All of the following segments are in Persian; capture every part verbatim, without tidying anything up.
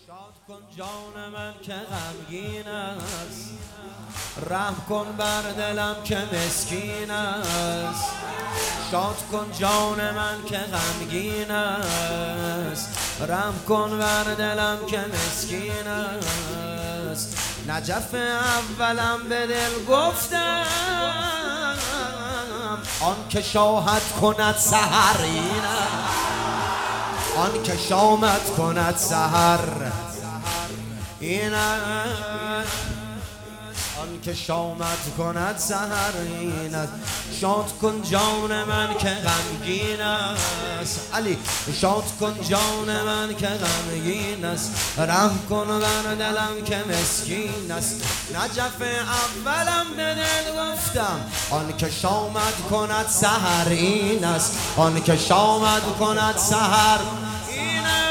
شاد کن جان من که غمگین است، رحم کن بر دلم که مسکین است. شاد کن جان من که غمگین است، رحم کن بر دلم که مسکین است. نجف اولم به دل گفتم، آن که شاهد کند سحر این است، آن که شامت کند سحر این است، آن که شامت کند سحر این است. شاد کن جان من که غمگین است، علی شاد کن جان من که غمگین است، رحم کن بر دلم که مسکین است. نجف اولم به دل گفتم، آن که شامت کند سحر این است، آن که شامت کند سحر این است.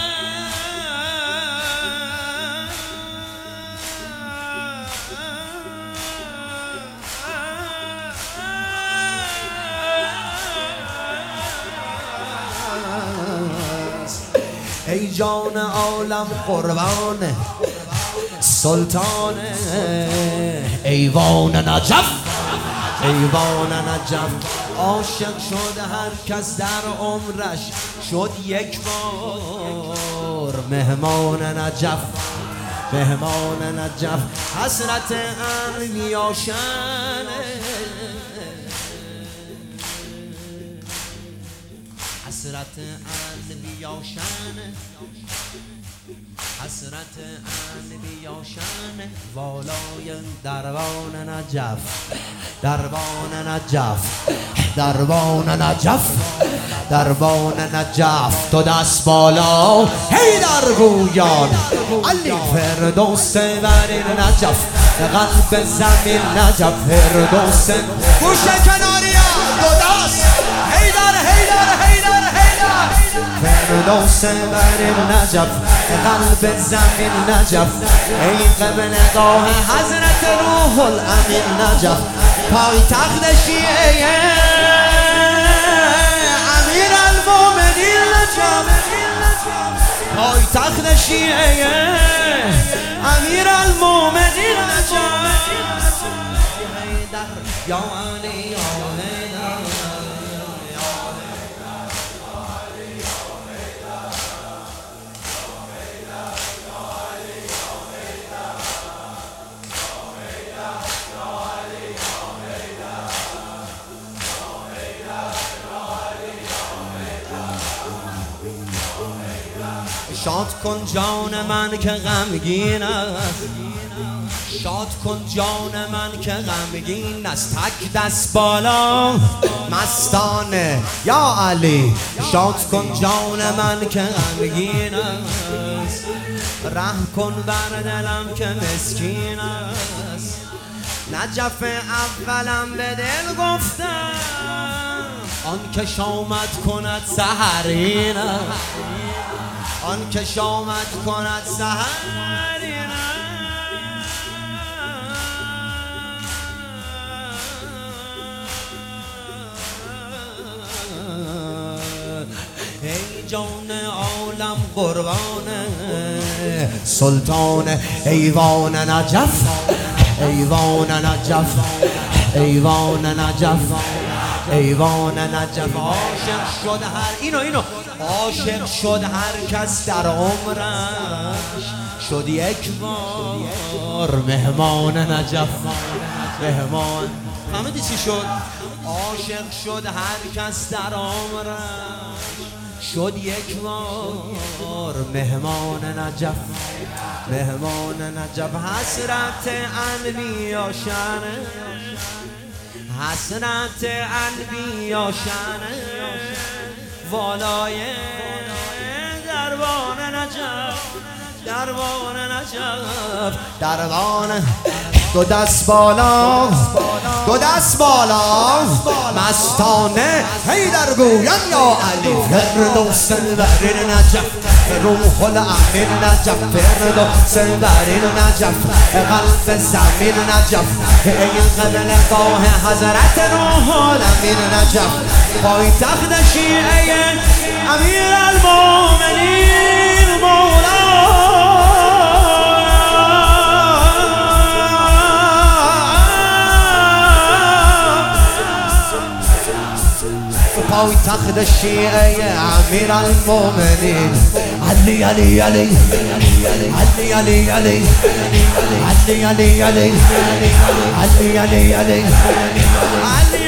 ای جان عالم قربان سلطان ایوان نجف، ایوان نجف. عاشق شد هر کس در عمرش، شد یک بار مهمان نجف، مهمان نجف. حسرت انبیاشن، حسرت انبیاشن، حسرت انبیاشن. والای دربان نجف، دربان نجف، دربان نجف، دربان نجف. تو دست بالا هی در گویان علی فردوس بر نجف، قلب زمین نجف فردوس. گوش کناریم دو دست هی در هی در هی در هی در فردوس بر نجف، قلب زمین نجف. ای قبل نگاه حضرت روح الامین نجف، پای تخت شیعه امیر المومنین نجف، پای تخت شیعه امیر المومنین نجف. یا علی یا شاد کن جان من که غمگین است، شاد کن جان من که غمگین است. تک دست بالا مستانه یا علی. شاد کن جان من که غمگین است، رحم کن بر دلم که مسکین است. نجف اولم به دل گفتم، آن که شامت کند سحر این است، آن که شامت کند سحر این است. ای جان عالم قربان سلطان ایوان نجف، ایوان نجف، ایوان نجف، ایوان نجف. عاشق شد هر اینو اینو عاشق شد هر کس در عمرش، شد یک بار مهمان نجف، مهمان. فهمیدی چی شد؟ عاشق شد هر کس در عمرش، شد یک بار مهمان نجف، مهمان نجف. حسرت انبیاشن، حسرت انبیاشن. والای دربان نجف، دربان نجف، دربان. دو دست بالا، دو دست بالا مستانه هی در گویم یا علی. فردوس بر نجف، روح الامین نجف، فردوس بر نجف، قلب زمین نجف. ای قبل نگاه حضرت روح الامین نجف، پای تخت شیعه امیر المومنین مولا في پایتخت الشيعة يا أمير المؤمنين علي علي علي علي علي علي علي علي علي علي علي علي علي